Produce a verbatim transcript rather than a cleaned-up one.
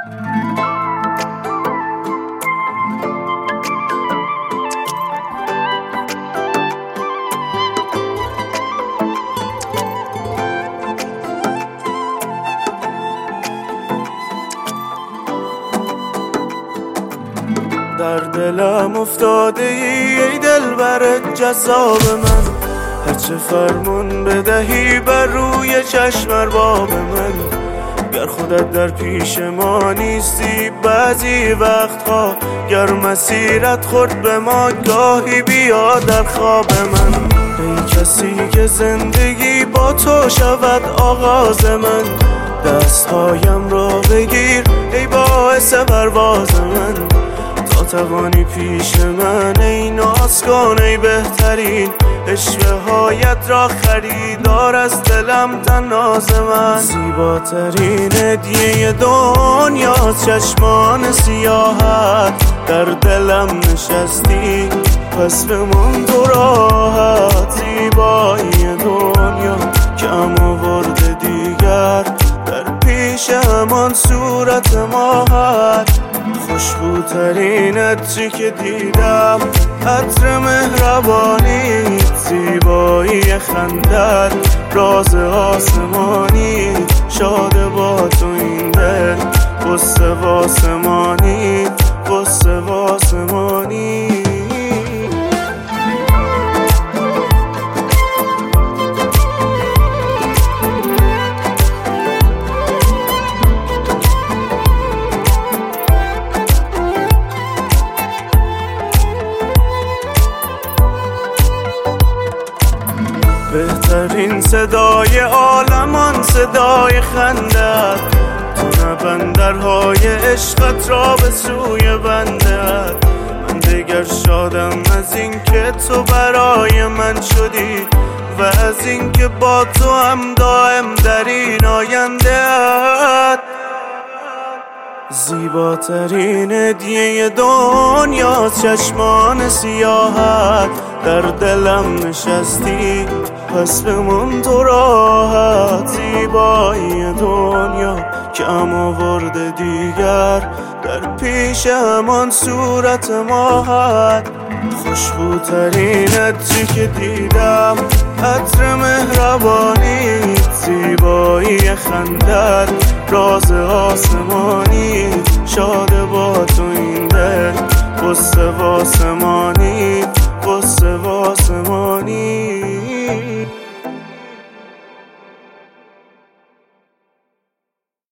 در دلم افتاده ای ای دلبر جذاب من، هرچه فرمون بدهی بر روی چشم ارباب من. گر خودت در پیش ما نیستی بعضی وقتها، گر مسیرت خورد به ما گاهی بیا در خواب من. ای کسی که زندگی با تو شود آغاز من، دستهایم را بگیر ای باعث پرواز من. تا توانی پیش من ای ناز کن ای بهترین، اشوه هایت را خریدار از دلم تناز من. زیباترین هدیه دنیاست چشمان سیاحت، در دلم نشستی پس بمون تو راحت. زیبایی دنیا کم آورده دیگر، در پیش همان صورت ماهت. خوشبوترین عطری که دیدم عطر مهربانی، زیبایی خندت راز آسمانی. شاد با تو این دل قصه واسمانی، قصه واسمانی. بهترین صدای عالمان صدای خندت، تو نه بندرهای عشقت را به سوی بندت. من دیگر شادم از این که تو برای من شدی و از این که با تو هم دائم در این آینده‌ات. زیباترین هدیه دنیا چشمان سیاحت، در دلم نشستی پس بمون تو راحت. زیبایی دنیا کم آورده دیگر، در پیش همان صورت ماهت. خوشبوترین عطری که دیدم عطر مهربانی، زیبایی خندت راز آسمانی. شاد با تو این دل قصه واسمانی، قصه واسمانی.